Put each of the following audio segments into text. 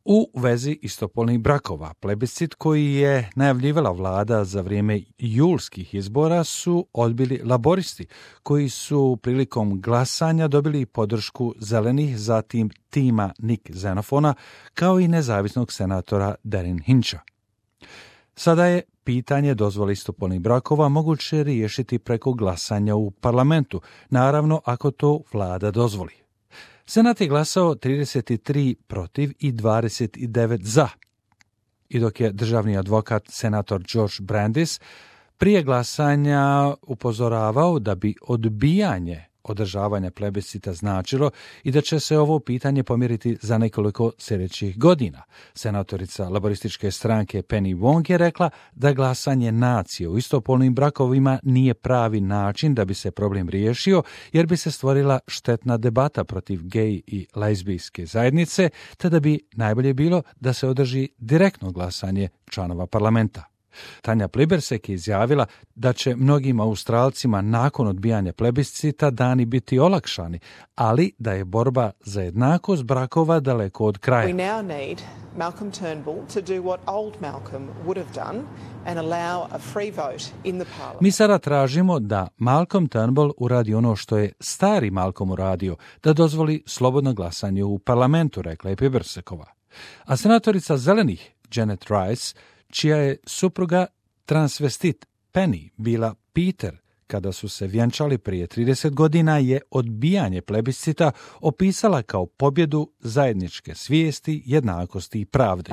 U vezi istopolnih brakova, plebiscit koji je najavljivala vlada za vrijeme julskih izbora su odbili laboristi, koji su prilikom glasanja dobili podršku zelenih, zatim tima Nick Xenofona, kao i nezavisnog senatora Darren Hincha. Sada je pitanje dozvole istopolnih brakova moguće riješiti preko glasanja u parlamentu, naravno ako to vlada dozvoli. Senat je glasao 33 protiv i 29 za. I dok je državni advokat senator George Brandis prije glasanja upozoravao da bi odbijanje održavanja plebiscita značilo i da će se ovo pitanje pomiriti za nekoliko sljedećih godina. Senatorica laborističke stranke Penny Wong je rekla da glasanje nacije u istopolnim brakovima nije pravi način da bi se problem riješio, jer bi se stvorila štetna debata protiv gej i lezbijske zajednice, te da bi najbolje bilo da se održi direktno glasanje članova parlamenta. Tanja Plibersek je izjavila da će mnogim Australcima nakon odbijanja plebiscita dani biti olakšani, ali da je borba za jednakost brakova daleko od kraja. We now need Malcolm Turnbull to do what old Malcolm would have done and allow a free vote in the parliament. Mi sada tražimo da Malcolm Turnbull uradi ono što je stari Malcolm uradio, da dozvoli slobodno glasanje u parlamentu, rekla je Plibersekova. A senatorica zelenih Janet Rice, čija je supruga transvestit Penny bila Peter kada su se vjenčali prije 30 godina, je odbijanje plebiscita opisala kao pobjedu zajedničke svijesti, jednakosti i pravde.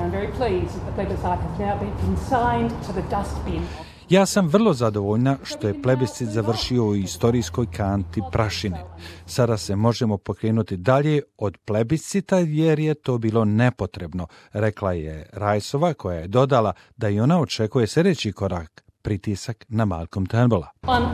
Ja sam vrlo zadovoljna što je plebiscit završio u istorijskoj kanti prašine. Sada se možemo pokrenuti dalje od plebiscita jer je to bilo nepotrebno, rekla je Riceova, koja je dodala da i ona očekuje sljedeći korak, pritisak na Malcolm Turnbulla.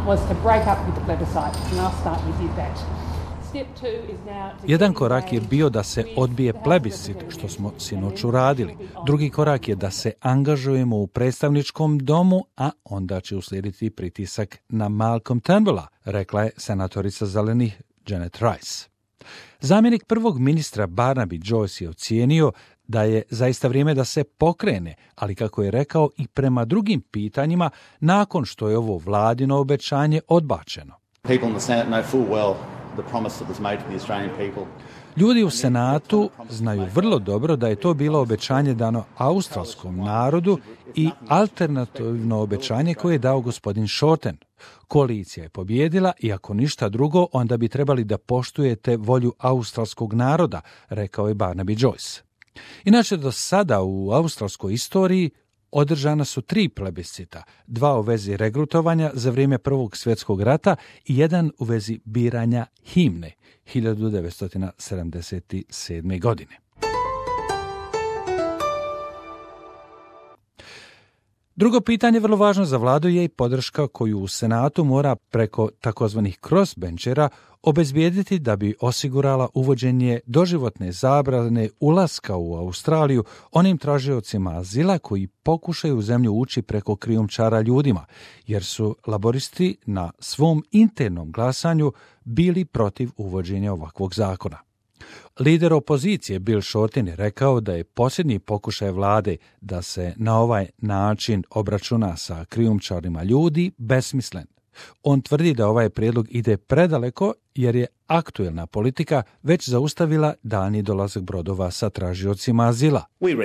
Jedan korak je bio da se odbije plebiscit, što smo sinoć uradili. Drugi korak je da se angažujemo u predstavničkom domu, a onda će uslijediti pritisak na Malcolm Turnbulla, rekla je senatorica zelenih Janet Rice. Zamjenik prvog ministra Barnaby Joyce je ocijenio da je zaista vrijeme da se pokrene, ali kako je rekao i prema drugim pitanjima, nakon što je ovo vladino obećanje odbačeno. Ljudi u Senatu znaju vrlo dobro da je to bilo obećanje dano australskom narodu i alternativno obećanje koje je dao gospodin Shorten. Koalicija je pobjedila i ako ništa drugo, onda bi trebali da poštujete volju australskog naroda, rekao je Barnaby Joyce. Inače, do sada u australskoj istoriji održana su 3 plebiscita, 2 u vezi regrutovanja za vrijeme Prvog svjetskog rata i jedan u vezi biranja himne 1977. godine. Drugo pitanje, vrlo važno za vladu, je i podrška koju u Senatu mora preko takozvanih crossbenchera obezbijediti da bi osigurala uvođenje doživotne zabrane ulaska u Australiju onim tražiocima azila koji pokušaju u zemlju ući preko krijumčara ljudima, jer su laboristi na svom internom glasanju bili protiv uvođenja ovakvog zakona. Lider opozicije Bill Shorten je rekao da je posljednji pokušaj vlade da se na ovaj način obračuna sa krijumčarima ljudi besmislen. On tvrdi da ovaj prijedlog ide predaleko jer je aktuelna politika već zaustavila daljnji dolazak brodova sa tražiocima azila.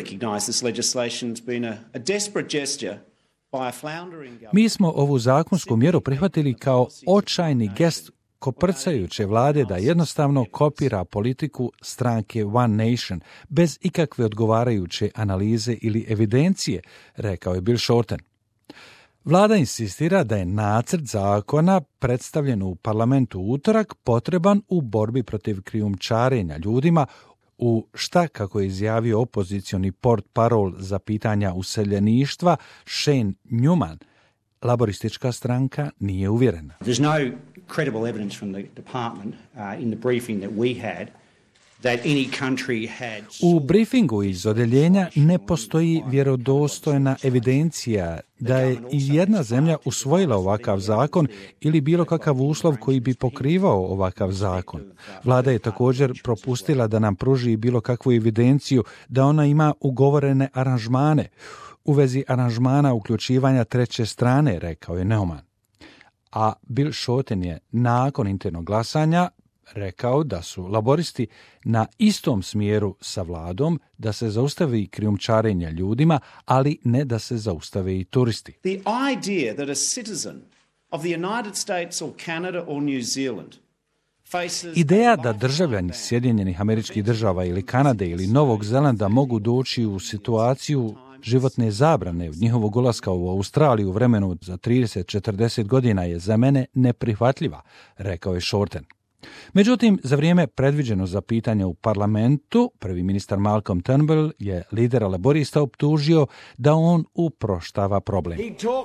Mi smo ovu zakonsku mjeru prihvatili kao očajni gest koprcajuće vlade da jednostavno kopira politiku stranke One Nation bez ikakve odgovarajuće analize ili evidencije, rekao je Bill Shorten. Vlada insistira da je nacrt zakona predstavljen u parlamentu u utorak potreban u borbi protiv krijumčarenja ljudima, u šta, kako je izjavio opozicioni portparol za pitanja useljeništva Shane Newman, laboristička stranka nije uvjerena. There's no credible evidence from the department in the briefing that we had U briefingu iz odjeljenja ne postoji vjerodostojna evidencija da je i jedna zemlja usvojila ovakav zakon ili bilo kakav uslov koji bi pokrivao ovakav zakon. Vlada je također propustila da nam pruži bilo kakvu evidenciju da ona ima ugovorene aranžmane. U vezi aranžmana uključivanja treće strane, rekao je Neumann. A Bill Shorten je nakon internog glasanja rekao da su laboristi na istom smjeru sa vladom, da se zaustavi krijumčarenje ljudima, ali ne da se zaustave i turisti. The idea that a citizen of the United States or Canada or New Zealand Ideja da državljani Sjedinjenih Američkih Država ili Kanade ili Novog Zelanda mogu doći u situaciju životne zabrane od njihovog ulaska u Australiju u vremenu za 30-40 godina je za mene neprihvatljiva, rekao je Shorten. Međutim, za vrijeme predviđeno za pitanje u parlamentu, prvi ministar Malcolm Turnbull je lidera laborista optužio da on uproštava problem.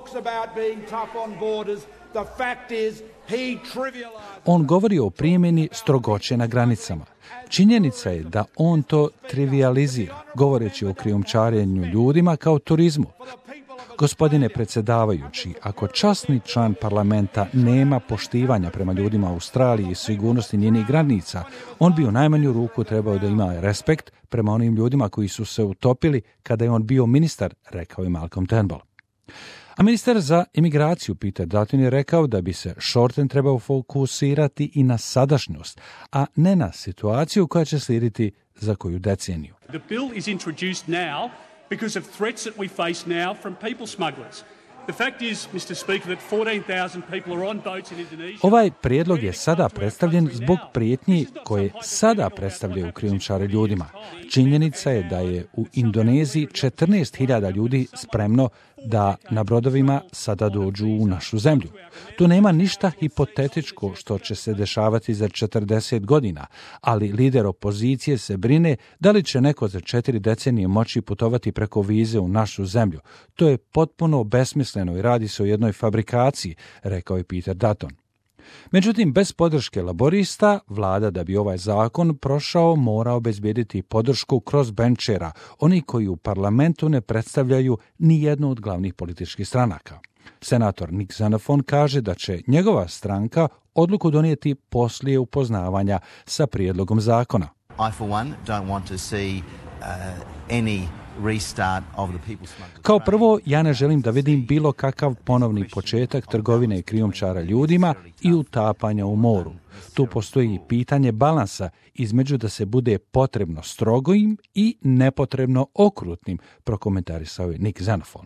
On govori o primjeni strogoće na granicama. Činjenica je da on to trivializira, govoreći o krijumčarenju ljudima kao turizmu. Gospodine predsjedavajući, ako časni član parlamenta nema poštivanja prema ljudima u Australiji i sigurnosti njenih granica, on bi u najmanju ruku trebao da ima respekt prema onim ljudima koji su se utopili kada je on bio ministar, rekao je Malcolm Turnbull. A ministar za imigraciju Peter Dutton je rekao da bi se Shorten trebao fokusirati i na sadašnjost, a ne na situaciju koja će slijediti za koju deceniju. The bill is introduced now because of threats that we face now from people smugglers. The fact is, Mr. Speaker, that 14,000 people are on boats in Indonesia. Ovaj prijedlog je sada predstavljen zbog prijetnji koje sada predstavljaju krijumčare ljudima. Činjenica je da je u Indoneziji 14.000 ljudi spremno da na brodovima sada dođu u našu zemlju. Tu nema ništa hipotetičko što će se dešavati za 40 godina, ali lider opozicije se brine da li će neko za 4 decenije moći putovati preko vize u našu zemlju. To je potpuno besmisleno i radi se o jednoj fabrikaciji, rekao je Peter Dutton. Međutim, bez podrške laborista, vlada da bi ovaj zakon prošao mora obezbijediti podršku crossbenchera, oni koji u parlamentu ne predstavljaju ni jednu od glavnih političkih stranaka. Senator Nick Xenophon kaže da će njegova stranka odluku donijeti poslije upoznavanja sa prijedlogom zakona. I for one don't want to see any restart of the people smuggling. Kao prvo, ja ne želim da vidim bilo kakav ponovni početak trgovine krijumčara ljudima i utapanja u moru. Tu postoji pitanje balansa između da se bude potrebno strogim i nepotrebno okrutnim, prokomentarisao je Nick Xenophon.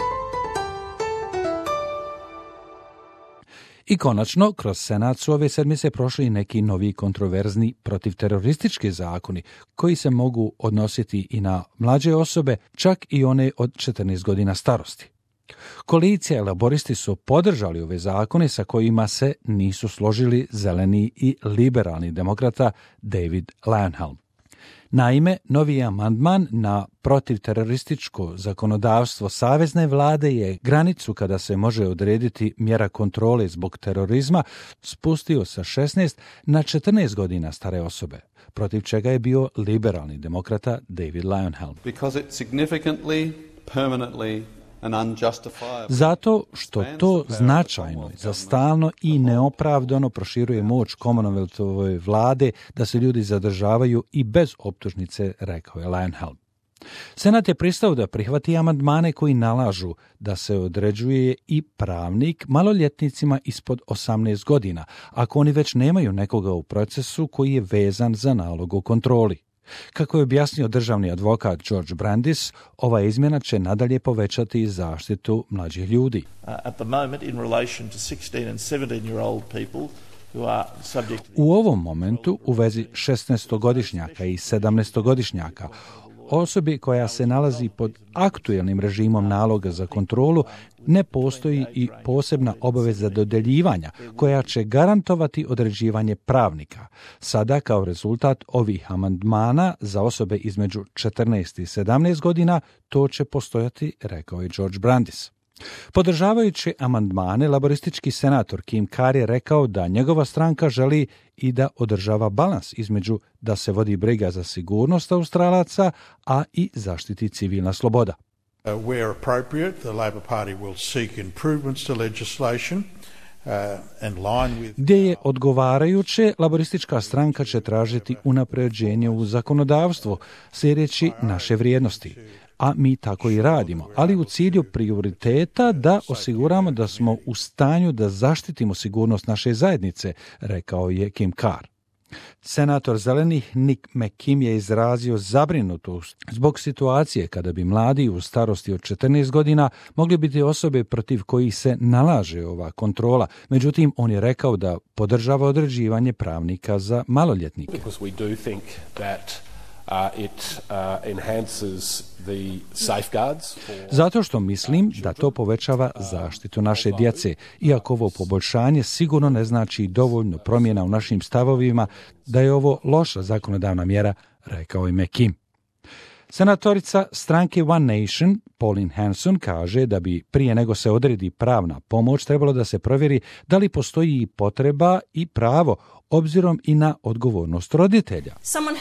I konačno, kroz Senat su ove sedmice prošli neki novi kontroverzni protivteroristički zakoni koji se mogu odnositi i na mlađe osobe, čak i one od 14 godina starosti. Koalicija i laboristi su podržali ove zakone sa kojima se nisu složili zeleni i liberalni demokrata David Leyonhjelm. Naime, novi amandman na protivterorističko zakonodavstvo savezne vlade je granicu kada se može odrediti mjera kontrole zbog terorizma spustio sa 16 na 14 godina stare osobe, protiv čega je bio liberalni demokrata David Leyonhjelm. Zato što to značajno, za stalno i neopravdano proširuje moć Commonwealthove vlade da se ljudi zadržavaju i bez optužnice, rekao je Leyonhjelm. Senat je pristao da prihvati amandmane koji nalažu da se određuje i pravnik maloljetnicima ispod 18 godina, ako oni već nemaju nekoga u procesu koji je vezan za nalog o kontroli. Kako je objasnio državni advokat George Brandis, ova izmjena će nadalje povećati zaštitu mlađih ljudi. U ovom momentu, u vezi 16-godišnjaka i 17-godišnjaka, osobi koja se nalazi pod aktuelnim režimom naloga za kontrolu, ne postoji i posebna obaveza dodeljivanja koja će garantovati određivanje pravnika. Sada, kao rezultat ovih amandmana za osobe između 14 i 17 godina, to će postojati, rekao je George Brandis. Podržavajući amandmane, laboristički senator Kim Carr je rekao da njegova stranka želi i da održava balans između da se vodi briga za sigurnost Australaca, a i zaštiti civilna sloboda. Where appropriate, the Labor Party will seek improvements to legislation. Gdje je odgovarajuće, laboristička stranka će tražiti unapređenje u zakonodavstvu, slijedeći naše vrijednosti. A mi tako i radimo, ali u cilju prioriteta da osiguramo da smo u stanju da zaštitimo sigurnost naše zajednice, rekao je Kim Carr. Senator zelenih Nick McKim je izrazio zabrinutost zbog situacije kada bi mladi u starosti od 14 godina mogli biti osobe protiv kojih se nalaže ova kontrola. Međutim, on je rekao da podržava određivanje pravnika za maloljetnike. Zato što mislim da to povećava zaštitu naše djece, iako ovo poboljšanje sigurno ne znači dovoljno promjena u našim stavovima, da je ovo loša zakonodavna mjera, rekao je McKim. Senatorica stranke One Nation, Pauline Hanson, kaže da bi prije nego se odredi pravna pomoć trebalo da se provjeri da li postoji potreba i pravo obzirom i na odgovornost roditelja.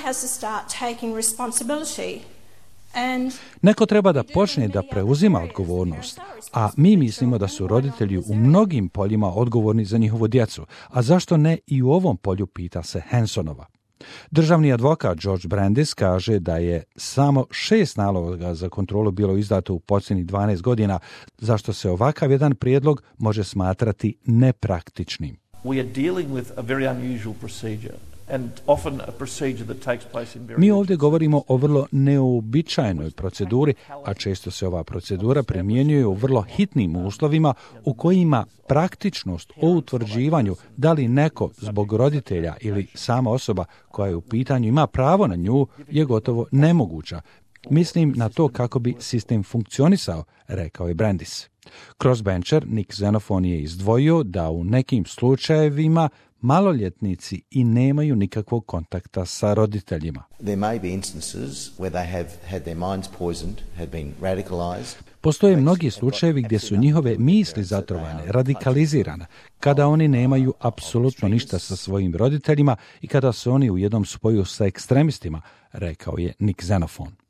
Neko treba da počne da preuzima odgovornost, a mi mislimo da su roditelji u mnogim poljima odgovorni za njihovu djecu, a zašto ne i u ovom polju, pita se Hansonova. Državni advokat George Brandis kaže da je samo 6 naloga za kontrolu bilo izdato u posljednjih 12 godina, zašto se ovakav jedan prijedlog može smatrati nepraktičnim. Mi ovdje govorimo o vrlo neuobičajenoj proceduri, a često se ova procedura primjenjuje u vrlo hitnim uslovima u kojima praktičnost o utvrđivanju da li neko zbog roditelja ili sama osoba koja je u pitanju ima pravo na nju je gotovo nemoguća. Mislim na to kako bi sistem funkcionisao, rekao je Brandis. Crossbencher Nick Xenophon je izdvojio da u nekim slučajevima maloljetnici i nemaju nikakvog kontakta sa roditeljima. Postoje mnogi slučajevi gdje su njihove misli zatrovane, radikalizirane, kada oni nemaju apsolutno ništa sa svojim roditeljima i kada su oni u jednom spoju sa ekstremistima, rekao je Nick Xenophon.